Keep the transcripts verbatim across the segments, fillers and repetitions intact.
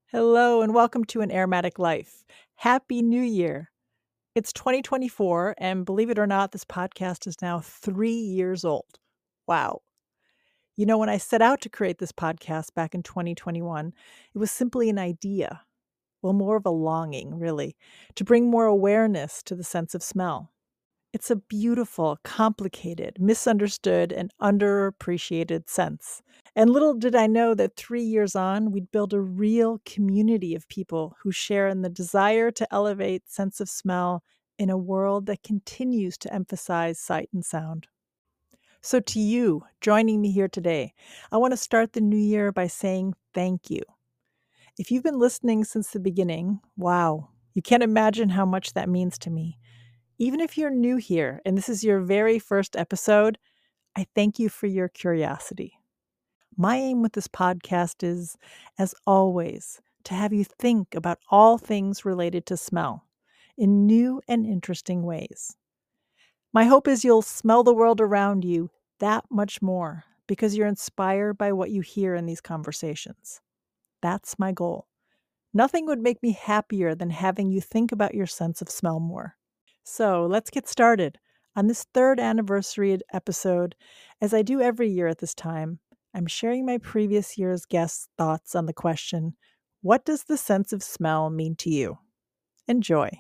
Hello and welcome to An Aromatic Life. Happy New Year. It's twenty twenty-four, and believe it or not, this podcast is now three years old. Wow. You know, when I set out to create this podcast back in twenty twenty-one, it was simply an idea. Well, more of a longing, really, to bring more awareness to the sense of smell. It's a beautiful, complicated, misunderstood, and underappreciated sense. And little did I know that three years on, we'd build a real community of people who share in the desire to elevate sense of smell in a world that continues to emphasize sight and sound. So, to you joining me here today, I want to start the new year by saying thank you. If you've been listening since the beginning, wow, you can't imagine how much that means to me. Even if you're new here and this is your very first episode, I thank you for your curiosity. My aim with this podcast is, as always, to have you think about all things related to smell in new and interesting ways. My hope is you'll smell the world around you that much more because you're inspired by what you hear in these conversations. That's my goal. Nothing would make me happier than having you think about your sense of smell more. So let's get started. On this third anniversary episode, as I do every year at this time, I'm sharing my previous year's guests' thoughts on the question, what does the sense of smell mean to you? Enjoy.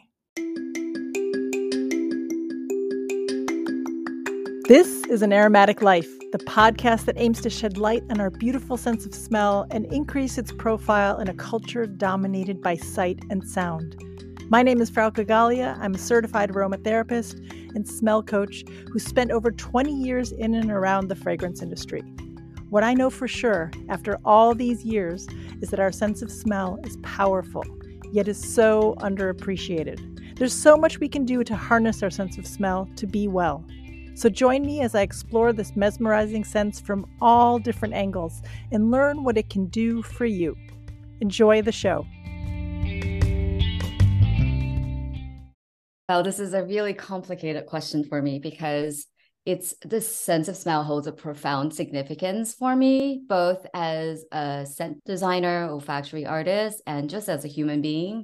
This is An Aromatic Life, the podcast that aims to shed light on our beautiful sense of smell and increase its profile in a culture dominated by sight and sound. My name is Frauke Gallia. I'm a certified aromatherapist and smell coach who spent over twenty years in and around the fragrance industry. What I know for sure after all these years is that our sense of smell is powerful, yet is so underappreciated. There's so much we can do to harness our sense of smell to be well. So join me as I explore this mesmerizing sense from all different angles and learn what it can do for you. Enjoy the show. Well, this is a really complicated question for me because it's this sense of smell holds a profound significance for me, both as a scent designer, olfactory artist, and just as a human being.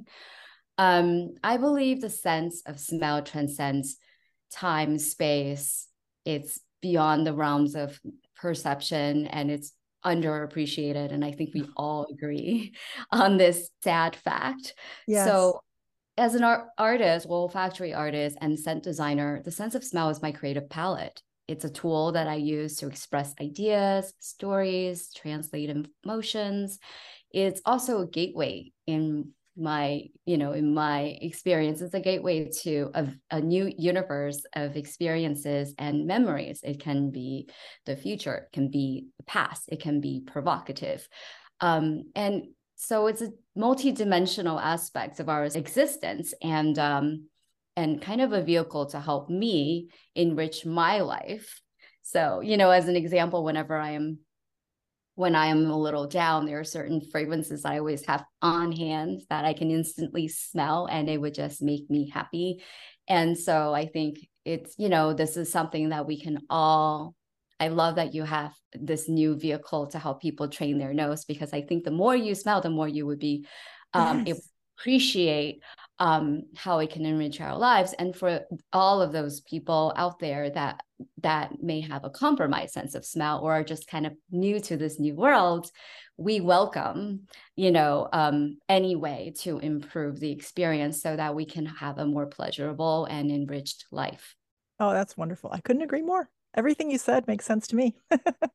Um, I believe the sense of smell transcends time, space. It's beyond the realms of perception, and it's underappreciated. And I think we all agree on this sad fact. Yes. So as an art- artist, olfactory artist and scent designer, the sense of smell is my creative palette. It's a tool that I use to express ideas, stories, translate emotions. It's also a gateway in my, you know, in my experience. It's a gateway to a, a new universe of experiences and memories. It can be the future, it can be the past, it can be provocative. Um, and So it's a multi-dimensional aspect of our existence and um, and kind of a vehicle to help me enrich my life. So, you know, as an example, whenever I am when I am a little down, there are certain fragrances I always have on hand that I can instantly smell and it would just make me happy. And so I think it's, you know, this is something that we can all I love that you have this new vehicle to help people train their nose, because I think the more you smell, the more you would be um, Yes. appreciate um, how it can enrich our lives. And for all of those people out there that that may have a compromised sense of smell or are just kind of new to this new world, we welcome, you know, um, any way to improve the experience so that we can have a more pleasurable and enriched life. Oh, that's wonderful. I couldn't agree more. Everything you said makes sense to me.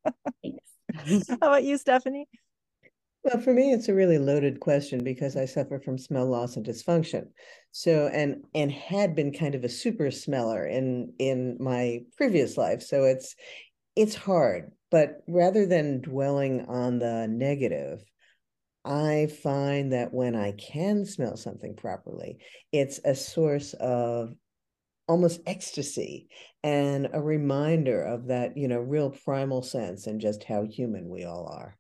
Thanks. How about you, Stephanie? Well, for me, it's a really loaded question because I suffer from smell loss and dysfunction. So, and and had been kind of a super smeller in in my previous life. So it's it's hard. But rather than dwelling on the negative, I find that when I can smell something properly, it's a source of almost ecstasy and a reminder of that, you know, real primal sense and just how human we all are.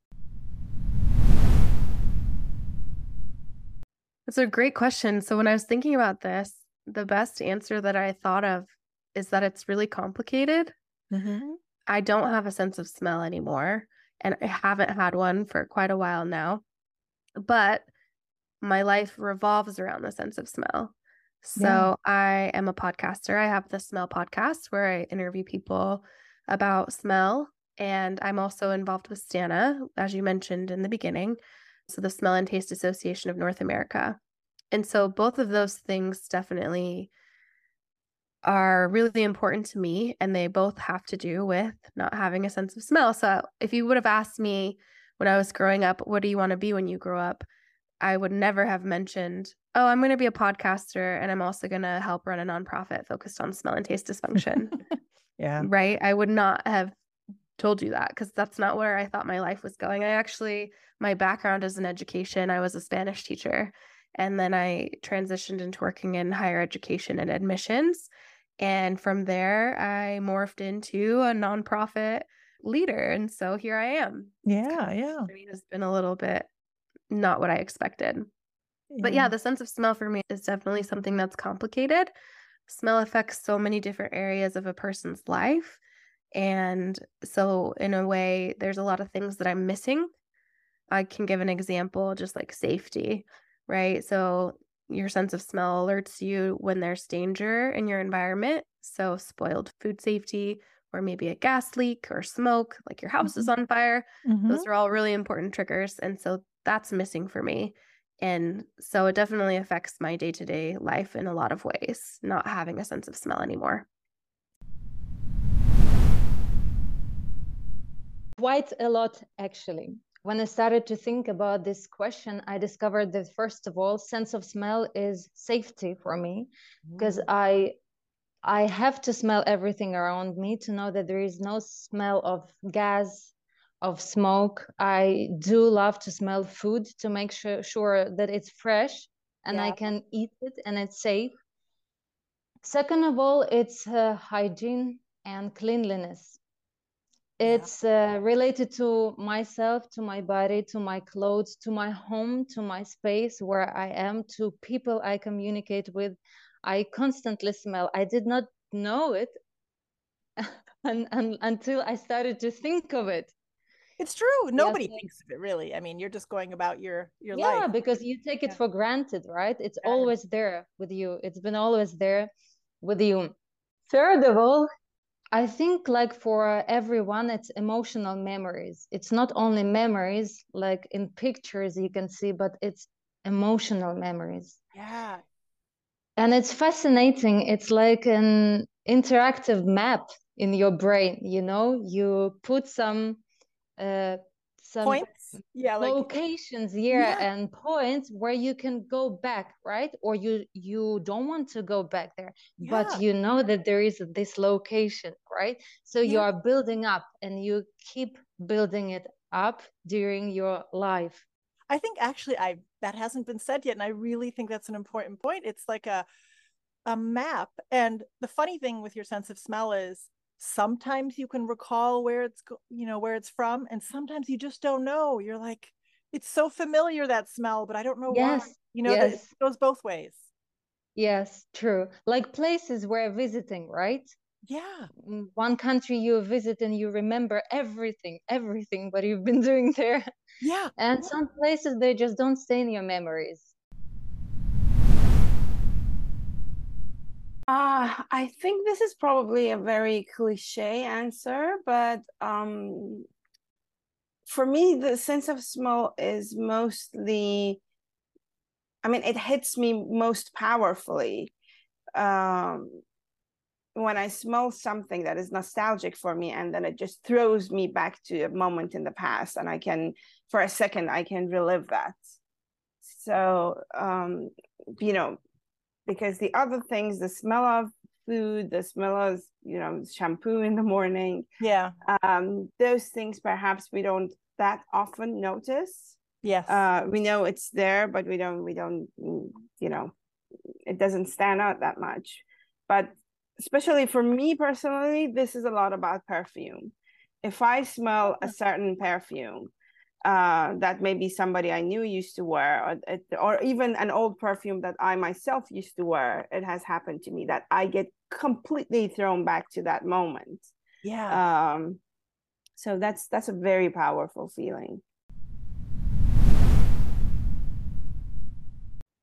That's a great question. So when I was thinking about this, the best answer that I thought of is that it's really complicated. Mm-hmm. I don't have a sense of smell anymore, and I haven't had one for quite a while now. But my life revolves around the sense of smell. So Yeah. I am a podcaster. I have the Smell podcast where I interview people about smell. And I'm also involved with STANA, as you mentioned in the beginning. So the Smell and Taste Association of North America. And so both of those things definitely are really important to me. And they both have to do with not having a sense of smell. So if you would have asked me when I was growing up, what do you want to be when you grow up? I would never have mentioned, oh, I'm going to be a podcaster and I'm also going to help run a nonprofit focused on smell and taste dysfunction. Yeah. Right? I would not have told you that because that's not where I thought my life was going. I actually, my background is in education. I was a Spanish teacher. And then I transitioned into working in higher education and admissions. And from there, I morphed into a nonprofit leader. And so here I am. Yeah. Yeah. It has been a little bit not what I expected. But yeah, the sense of smell for me is definitely something that's complicated. Smell affects so many different areas of a person's life. And so in a way, there's a lot of things that I'm missing. I can give an example, just like safety, right? So your sense of smell alerts you when there's danger in your environment. So spoiled food safety, or maybe a gas leak or smoke, like your house is on fire. Mhm. Those are all really important triggers. And so that's missing for me. And so it definitely affects my day-to-day life in a lot of ways, not having a sense of smell anymore. Quite a lot, actually. When I started to think about this question, I discovered that, first of all, sense of smell is safety for me, because Mm. I I have to smell everything around me to know that there is no smell of gas, of smoke. I do love to smell food to make sure, sure that it's fresh and I Yeah. can eat it and it's safe. Second of all, it's uh, hygiene and cleanliness. Yeah. It's uh, related to myself, to my body, to my clothes, to my home, to my space where I am, to people I communicate with. I constantly smell. I did not know it and, and, until I started to think of it. It's true. Nobody Yes. thinks of it really. I mean, you're just going about your your Yeah, life. because you take it Yeah. for granted, right? It's Yeah. always there with you. It's been always there with you. Third of all, I think like for everyone, it's emotional memories. It's not only memories like in pictures you can see, but it's emotional memories. Yeah. And it's fascinating. It's like an interactive map in your brain, you know, you put some uh, some Points. Yeah, like locations here Yeah. and points where you can go back, right? Or you you don't want to go back there, but Yeah. you know that there is this location, right? So you Yeah. are building up and you keep building it up during your life. I think actually I that hasn't been said yet, and I really think that's an important point. It's like a a map. And the funny thing with your sense of smell is sometimes you can recall where it's go- you know where it's from, and sometimes you just don't know. You're like, it's so familiar, that smell, but I don't know why. Yes, You know, that it yes, goes both ways. yes, true. Like places we're visiting, right? Yeah. Mm, one country you visit and you remember everything, everything what you've been doing there. Yeah. And some places they just don't stay in your memories. Uh, I think this is probably a very cliche answer, but um, for me, the sense of smell is mostly, I mean, it hits me most powerfully um, when I smell something that is nostalgic for me, and then it just throws me back to a moment in the past, and I can, for a second, I can relive that. So, um, you know, because the other things, the smell of food, the smell of, you know, shampoo in the morning, Yeah. um, those things perhaps we don't that often notice. Yes. Uh, we know it's there, but we don't, we don't, you know, it doesn't stand out that much. But especially for me personally, this is a lot about perfume. If I smell a certain perfume, uh, that maybe somebody I knew used to wear, or, or even an old perfume that I myself used to wear, it has happened to me that I get completely thrown back to that moment. Yeah. Um, so that's that's a very powerful feeling.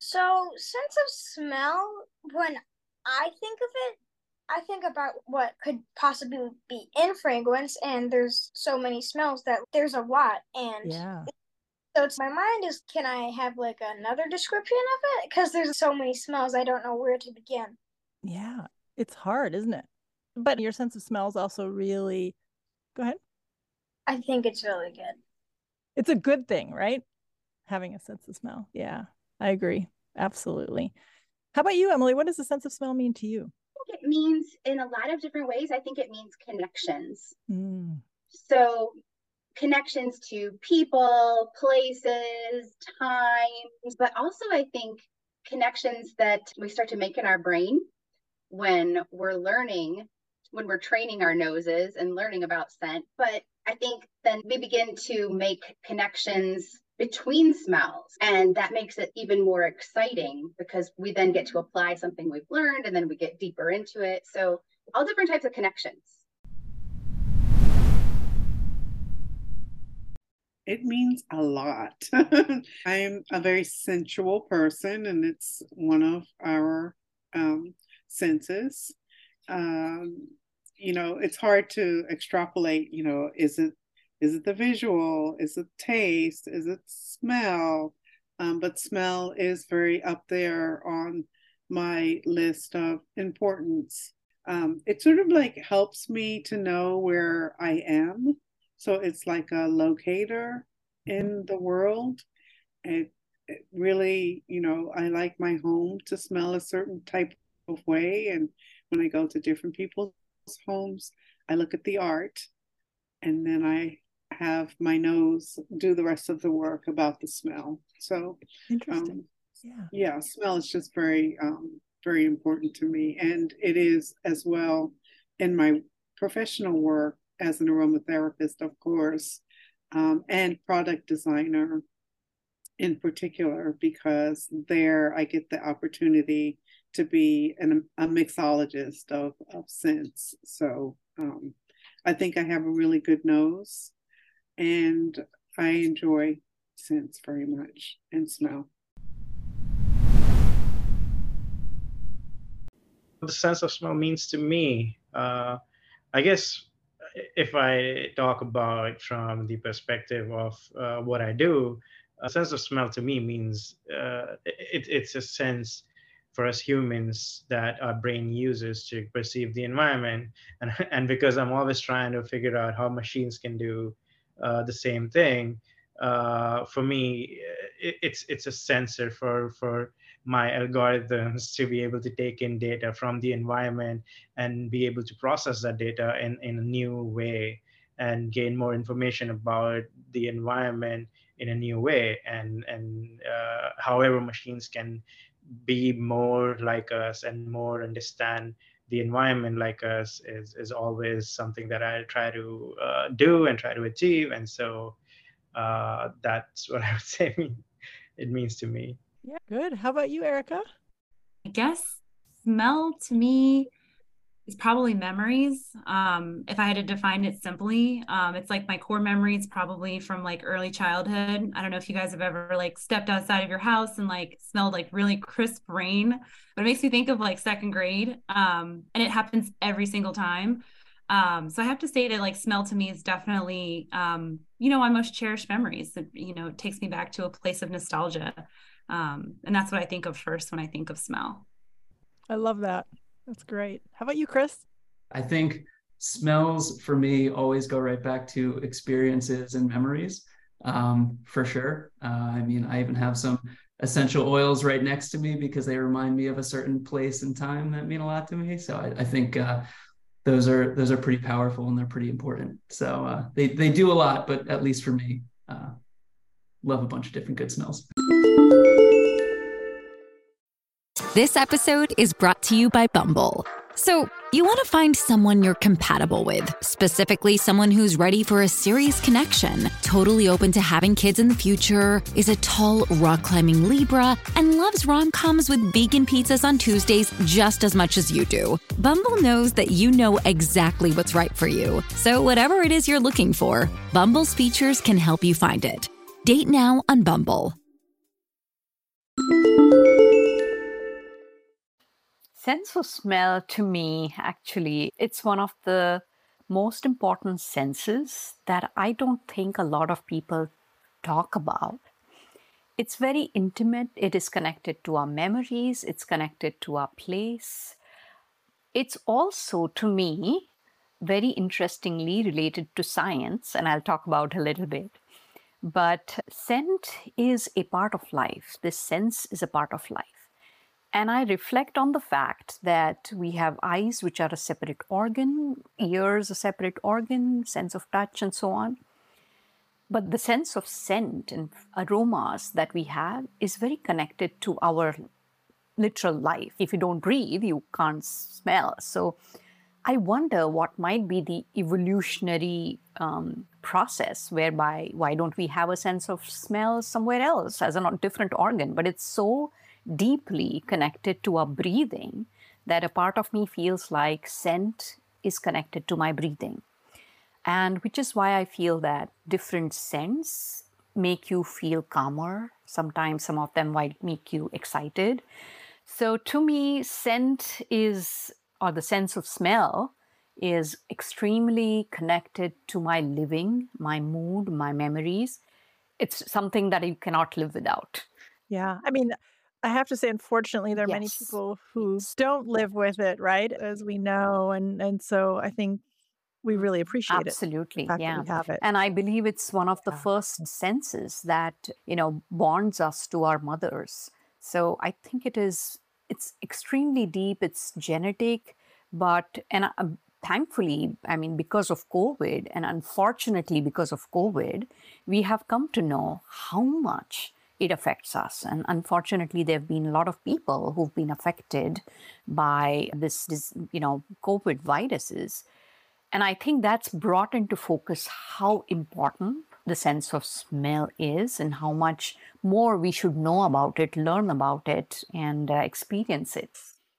So, sense of smell, when I think of it, I think about what could possibly be in fragrance, and there's so many smells that there's a lot. And Yeah. so it's my mind is, can I have like another description of it? Because there's so many smells, I don't know where to begin. Yeah. It's hard, isn't it? But your sense of smell is also really, go ahead. I think it's really good. It's a good thing, right? Having a sense of smell. Yeah, I agree. Absolutely. How about you, Emily? What does the sense of smell mean to you? I think it means in a lot of different ways. I think it means connections. Mm. So connections to people, places, times, but also I think connections that we start to make in our brain when we're learning, when we're training our noses and learning about scent. But I think then we begin to make connections between smells, and that makes it even more exciting because we then get to apply something we've learned and then we get deeper into it. So all different types of connections. It means a lot. I'm a very sensual person, and it's one of our um, senses. Um, you know, it's hard to extrapolate, you know, is it Is it the visual? Is it taste? Is it smell? Um, but smell is very up there on my list of importance. Um, it sort of like helps me to know where I am. So it's like a locator in the world. It, it really, you know, I like my home to smell a certain type of way. And when I go to different people's homes, I look at the art, and then I have my nose do the rest of the work about the smell. So Interesting. Um, yeah. Yeah, smell is just very, um, very important to me. And it is as well in my professional work as an aromatherapist, of course, um, and product designer in particular, because there I get the opportunity to be an, a mixologist of, of scents. So um, I think I have a really good nose, and I enjoy scents very much and smell. What the sense of smell means to me, uh, I guess if I talk about from the perspective of uh, what I do, a sense of smell to me means uh, it, it's a sense for us humans that our brain uses to perceive the environment. And, and because I'm always trying to figure out how machines can do uh, the same thing, uh, for me, it, it's it's a sensor for, for my algorithms to be able to take in data from the environment and be able to process that data in, in a new way and gain more information about the environment in a new way. And, and uh, however machines can be more like us and more understand the environment like us is, is always something that I try to uh, do and try to achieve. And so uh, that's what I would say it means to me. Yeah, good. How about you, Erica? I guess smell to me is probably memories. Um, if I had to define it simply, um, it's like my core memories probably from like early childhood. I don't know if you guys have ever like stepped outside of your house and like smelled like really crisp rain, but it makes me think of like second grade. Um, and it happens every single time. Um, so I have to say that like smell to me is definitely, um, you know, my most cherished memories. It, you know, it takes me back to a place of nostalgia. Um, and that's what I think of first when I think of smell. I love that. That's great. How about you, Chris? I think smells for me always go right back to experiences and memories, um, for sure. Uh, I mean, I even have some essential oils right next to me because they remind me of a certain place and time that mean a lot to me. So I, I think uh, those are those are pretty powerful and they're pretty important. So uh, they, they do a lot, but at least for me, uh, love a bunch of different good smells. This episode is brought to you by Bumble. So, you want to find someone you're compatible with, specifically someone who's ready for a serious connection, totally open to having kids in the future, is a tall, rock-climbing Libra, and loves rom-coms with vegan pizzas on Tuesdays just as much as you do. Bumble knows that you know exactly what's right for you. So, whatever it is you're looking for, Bumble's features can help you find it. Date now on Bumble. sense of smell to me, actually, it's one of the most important senses that I don't think a lot of people talk about. It's very intimate. It is connected to our memories. It's connected to our place. It's also, to me, very interestingly related to science, and I'll talk about a little bit. But scent is a part of life. This sense is a part of life. And I reflect on the fact that we have eyes, which are a separate organ, ears, a separate organ, sense of touch, and so on. But the sense of scent and aromas that we have is very connected to our literal life. If you don't breathe, you can't smell. So I wonder what might be the evolutionary um, process whereby why don't we have a sense of smell somewhere else as a different organ, but it's so deeply connected to our breathing that a part of me feels like scent is connected to my breathing. And which is why I feel that different scents make you feel calmer. Sometimes some of them might make you excited. So to me, scent is, or the sense of smell, is extremely connected to my living, my mood, my memories. It's something that you cannot live without. Yeah. I mean, I have to say, unfortunately, there are many Yes. people who don't live with it, right? As we know. And, and so I think we really appreciate it. The Absolutely, fact that yeah. we have it. And I believe it's one of the Yeah. first senses that, you know, bonds us to our mothers. So I think it is, it's extremely deep, it's genetic, but, and uh, thankfully, I mean, because of COVID, and unfortunately because of COVID, we have come to know how much it affects us. And unfortunately, there have been a lot of people who've been affected by this, this, you know, COVID viruses. And I think that's brought into focus how important the sense of smell is and how much more we should know about it, learn about it, and uh, experience it.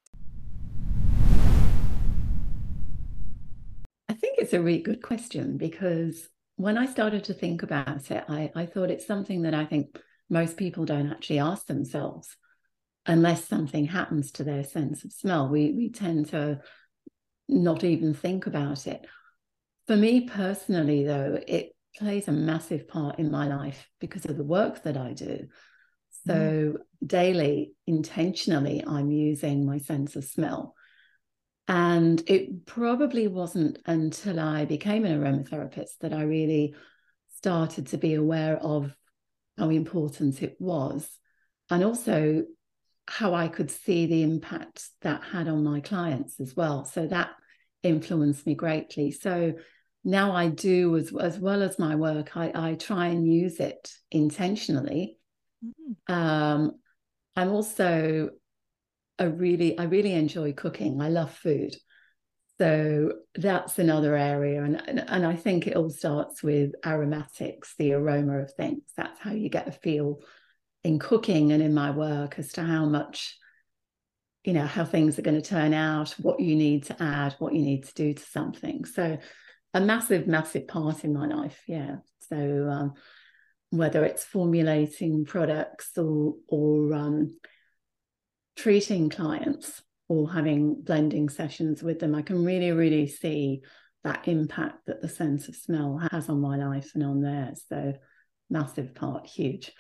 I think it's a really good question, because when I started to think about it, I, I thought it's something that I think most people don't actually ask themselves unless something happens to their sense of smell. We, we tend to not even think about it. For me personally, though, it plays a massive part in my life because of the work that I do. So mm. daily, intentionally, I'm using my sense of smell. And it probably wasn't until I became an aromatherapist that I really started to be aware of how important it was, and also how I could see the impact that had on my clients as well. So that influenced me greatly. So now I do, as, as well as my work, I, I try and use it intentionally. Mm-hmm. Um, I'm also a really, I really enjoy cooking. I love food. So that's another area. And, and, and I think it all starts with aromatics, the aroma of things. That's how you get a feel in cooking and in my work as to how much, you know, how things are going to turn out, what you need to add, what you need to do to something. So a massive, massive part in my life. Yeah. So um, whether it's formulating products or, or um, treating clients or having blending sessions with them, I can really, really see that impact that the sense of smell has on my life and on theirs. So massive part, huge.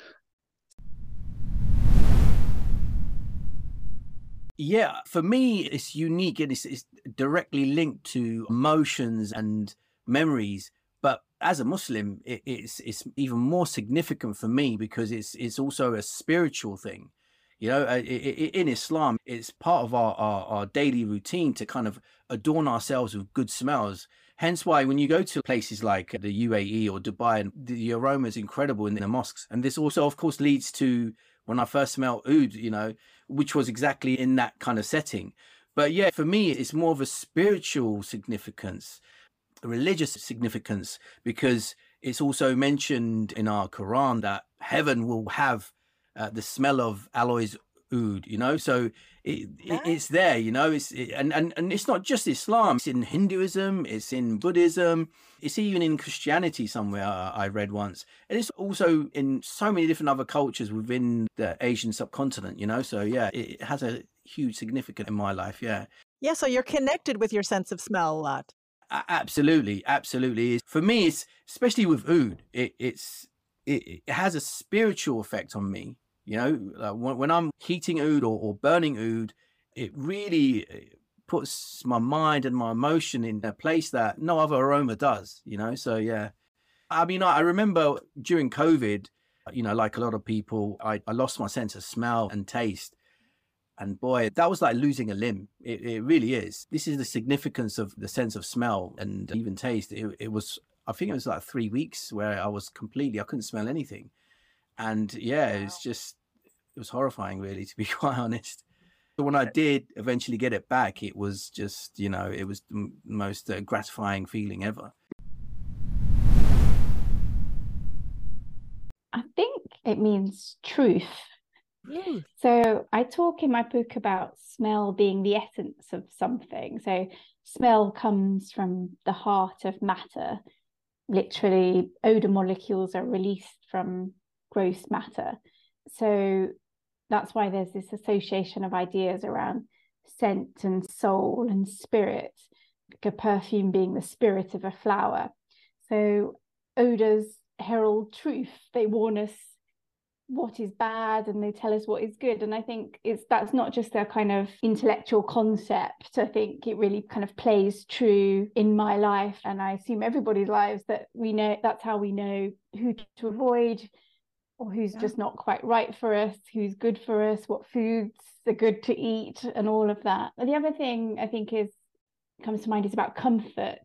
Yeah, for me, it's unique and it's, it's directly linked to emotions and memories. But as a Muslim, it, it's it's even more significant for me because it's it's also a spiritual thing. You know, in Islam, it's part of our, our, our daily routine to kind of adorn ourselves with good smells. Hence why when you go to places like the U A E or Dubai, the aroma is incredible in the mosques. And this also, of course, leads to when I first smelled oud, you know, which was exactly in that kind of setting. But yeah, for me, it's more of a spiritual significance, a religious significance, because it's also mentioned in our Quran that heaven will have Uh, the smell of aloes oud, you know, so it, it, it's there, you know, it's it, and, and and it's not just Islam, it's in Hinduism, it's in Buddhism, it's even in Christianity somewhere I read once, and it's also in so many different other cultures within the Asian subcontinent, you know, so yeah, it has a huge significance in my life. Yeah. Yeah. So you're connected with your sense of smell a lot. A- absolutely. Absolutely. For me, it's especially with oud, it, it's, it, it has a spiritual effect on me. You know, like when, when I'm heating oud or, or burning oud, it really puts my mind and my emotion in a place that no other aroma does, you know? So, yeah. I mean, I, I remember during COVID, you know, like a lot of people, I, I lost my sense of smell and taste. And boy, that was like losing a limb. It, it really is. This is the significance of the sense of smell and even taste. It, it was, I think it was like three weeks where I was completely, I couldn't smell anything. And yeah, it's just, it was horrifying, really, to be quite honest. But when I did eventually get it back, it was just, you know, it was the most uh, gratifying feeling ever. I think it means truth. Mm. So I talk in my book about smell being the essence of something. So smell comes from the heart of matter. Literally, odor molecules are released from gross matter. So that's why there's this association of ideas around scent and soul and spirit, like a perfume being the spirit of a flower. So odors herald truth. They warn us what is bad and they tell us what is good. And I think it's that's not just a kind of intellectual concept. I think it really kind of plays true in my life, and I assume everybody's lives, that we know that's how we know who to avoid, or who's yeah. just not quite right for us, who's good for us, what foods are good to eat, and all of that. But the other thing I think is comes to mind is about comfort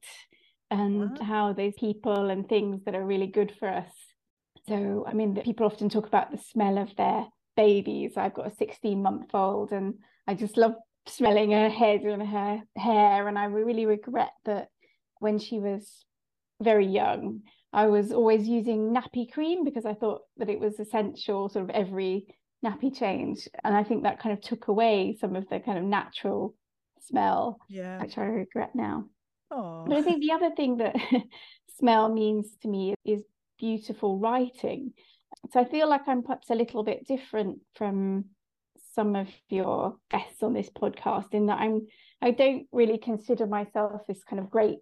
and wow. how those people and things that are really good for us. So, I mean, people often talk about the smell of their babies. I've got a sixteen month old and I just love smelling her head and her hair. And I really regret that when she was very young, I was always using nappy cream because I thought that it was essential sort of every nappy change. And I think that kind of took away some of the kind of natural smell, yeah. which I regret now. Aww. But I think the other thing that smell means to me is beautiful writing. So I feel like I'm perhaps a little bit different from some of your guests on this podcast in that I'm I don't really consider myself this kind of great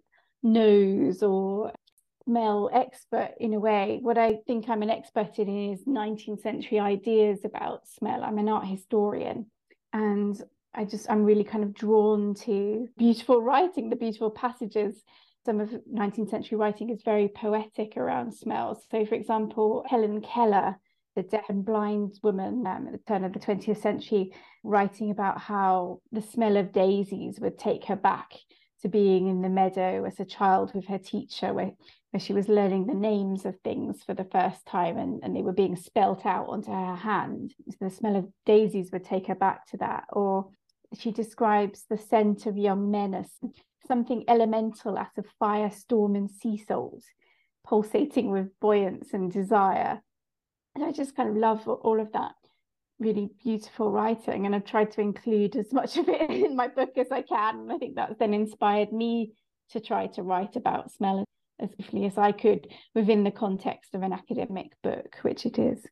nose or smell expert in a way. What I think I'm an expert in is nineteenth century ideas about smell. I'm an art historian, and I just I'm really kind of drawn to beautiful writing, the beautiful passages. Some of nineteenth century writing is very poetic around smells. So, for example, Helen Keller, the deaf and blind woman um, at the turn of the twentieth century, writing about how the smell of daisies would take her back to being in the meadow as a child with her teacher, where, where she was learning the names of things for the first time, and, and they were being spelt out onto her hand. So the smell of daisies would take her back to that. Or she describes the scent of young men as something elemental out of fire, storm, and sea salt, pulsating with buoyance and desire. And I just kind of love all of that really beautiful writing, and I've tried to include as much of it in my book as I can. And I think that's then inspired me to try to write about smell as briefly as I could within the context of an academic book, which it is.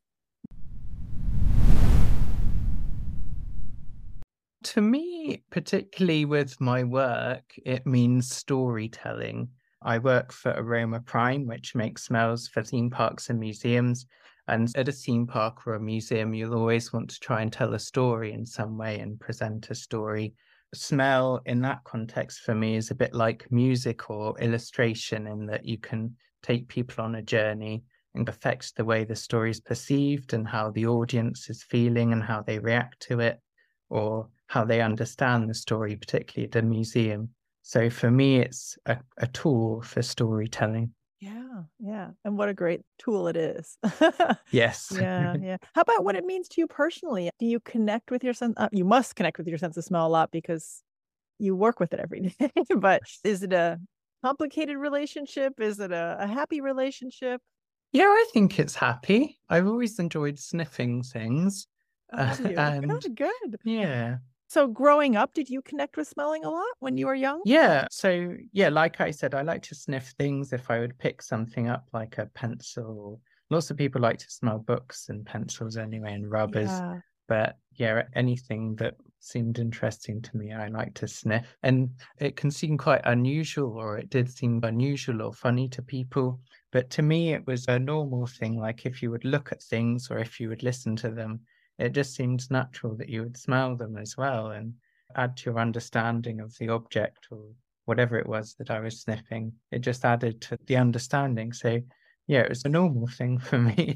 To me, particularly with my work, it means storytelling. I work for Aroma Prime, which makes smells for theme parks and museums. And at a theme park or a museum, you'll always want to try and tell a story in some way and present a story. Smell in that context for me is a bit like music or illustration, in that you can take people on a journey and affect the way the story is perceived and how the audience is feeling and how they react to it, or how they understand the story, particularly at a museum. So for me, it's a, a tool for storytelling. Yeah, yeah. And what a great tool it is. Yes. Yeah, yeah. How about what it means to you personally? Do you connect with your sense? Uh, you must connect with your sense of smell a lot because you work with it every day. But is it a complicated relationship? Is it a, a happy relationship? Yeah, I think it's happy. I've always enjoyed sniffing things. Oh, and good, good. Yeah. So growing up, did you connect with smelling a lot when you were young? Yeah. So, yeah, like I said, I like to sniff things. If I would pick something up like a pencil, lots of people like to smell books and pencils anyway, and rubbers. Yeah. But yeah, anything that seemed interesting to me. I like to sniff, and it can seem quite unusual, or it did seem unusual or funny to people. But to me, it was a normal thing. Like if you would look at things or if you would listen to them, it just seems natural that you would smell them as well and add to your understanding of the object or whatever it was that I was sniffing. It just added to the understanding. So yeah, it was a normal thing for me.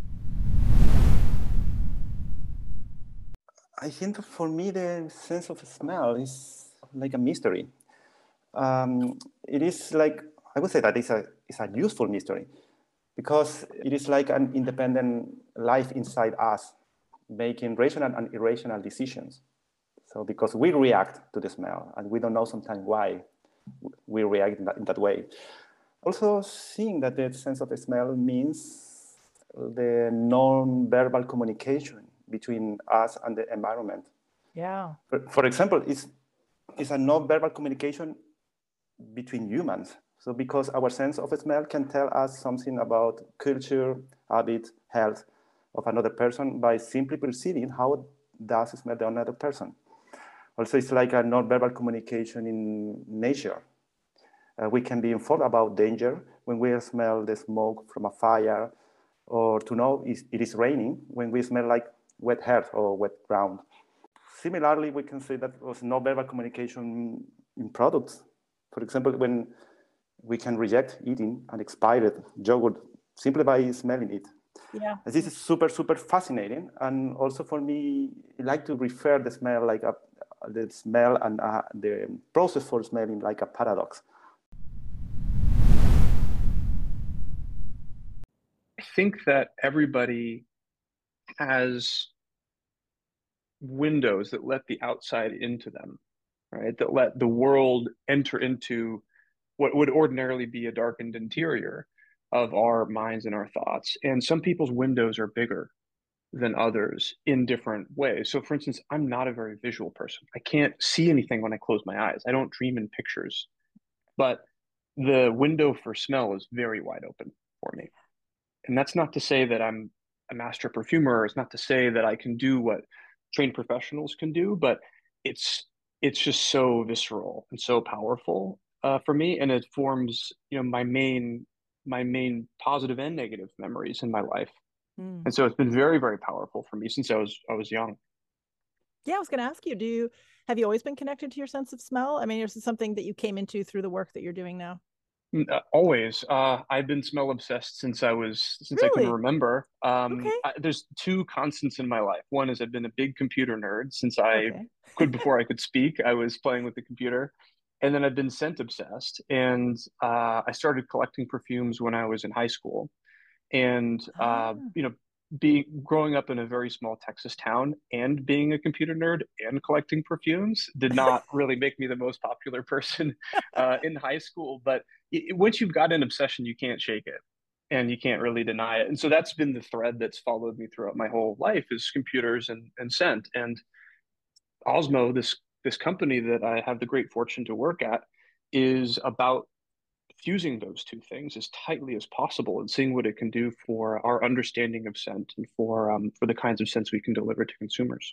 I think for me, the sense of smell is like a mystery. Um, it is like, I would say that it's a, it's a useful mystery because it is like an independent life inside us, making rational and irrational decisions. So because we react to the smell and we don't know sometimes why we react in that, in that way. Also seeing that the sense of the smell means the non-verbal communication between us and the environment. Yeah. For, for example, it's, it's a non-verbal communication between humans. So because our sense of smell can tell us something about culture, habit, health of another person by simply perceiving how does it smell the another person. Also, it's like a non-verbal communication in nature. Uh, we can be informed about danger when we smell the smoke from a fire, or to know if it is raining when we smell like wet earth or wet ground. Similarly, we can say that was non-verbal communication in products. For example, when we can reject eating an expired yogurt simply by smelling it. Yeah. And this is super, super fascinating. And also for me, I like to refer the smell like a, the smell and uh, the process for smelling like a paradox. I think that everybody has windows that let the outside into them, right? That let the world enter into what would ordinarily be a darkened interior of our minds and our thoughts. And some people's windows are bigger than others in different ways. So for instance, I'm not a very visual person. I can't see anything when I close my eyes. I don't dream in pictures, but the window for smell is very wide open for me. And that's not to say that I'm a master perfumer. It's not to say that I can do what trained professionals can do, but it's it's just so visceral and so powerful uh, for me, and it forms, you know, my main my main positive and negative memories in my life. Mm. And so it's been very, very powerful for me since I was I was young. Yeah, I was going to ask you, do you have you always been connected to your sense of smell? I mean, is it something that you came into through the work that you're doing now? Uh, always. Uh, I've been smell obsessed since I was since I Really? can remember. Um, Okay. I, there's two constants in my life. One is I've been a big computer nerd since I Okay. could before I could speak. I was playing with the computer, and then I've been scent obsessed. And uh, I started collecting perfumes when I was in high school, and uh, Ah. you know, being growing up in a very small Texas town and being a computer nerd and collecting perfumes did not really make me the most popular person uh, in high school. But it, once you've got an obsession, you can't shake it, and you can't really deny it. And so that's been the thread that's followed me throughout my whole life is computers and, and scent. And Osmo, this this company that I have the great fortune to work at, is about fusing those two things as tightly as possible and seeing what it can do for our understanding of scent and for um, for the kinds of scents we can deliver to consumers.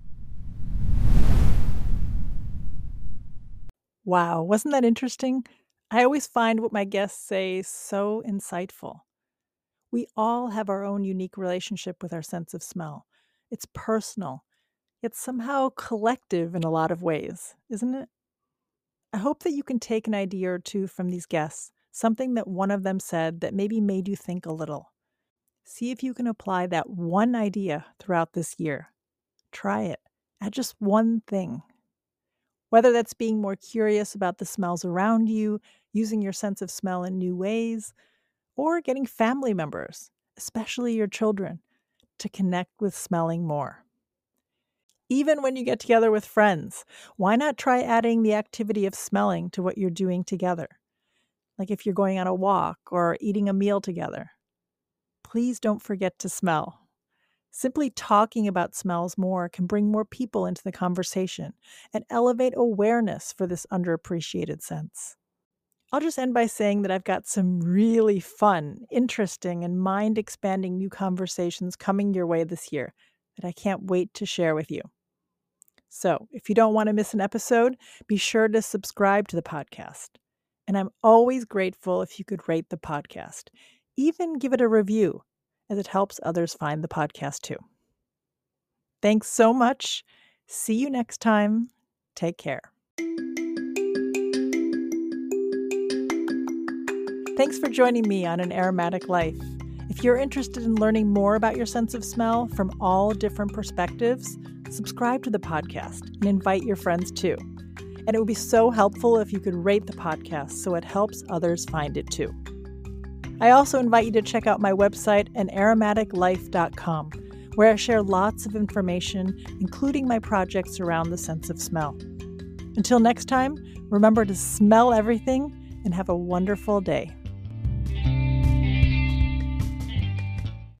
Wow, wasn't that interesting? I always find what my guests say so insightful. We all have our own unique relationship with our sense of smell. It's personal, yet somehow collective in a lot of ways, isn't it? I hope that you can take an idea or two from these guests, something that one of them said that maybe made you think a little. See if you can apply that one idea throughout this year. Try it. Add just one thing. Whether that's being more curious about the smells around you, using your sense of smell in new ways, or getting family members, especially your children, to connect with smelling more. Even when you get together with friends, why not try adding the activity of smelling to what you're doing together? Like if you're going on a walk or eating a meal together. Please don't forget to smell. Simply talking about smells more can bring more people into the conversation and elevate awareness for this underappreciated sense. I'll just end by saying that I've got some really fun, interesting, and mind-expanding new conversations coming your way this year that I can't wait to share with you. So if you don't want to miss an episode, be sure to subscribe to the podcast. And I'm always grateful if you could rate the podcast. Even give it a review, as it helps others find the podcast too. Thanks so much. See you next time. Take care. Thanks for joining me on An Aromatic Life. If you're interested in learning more about your sense of smell from all different perspectives, subscribe to the podcast and invite your friends too. And it would be so helpful if you could rate the podcast so it helps others find it too. I also invite you to check out my website, an aromatic life dot com, where I share lots of information, including my projects around the sense of smell. Until next time, remember to smell everything and have a wonderful day.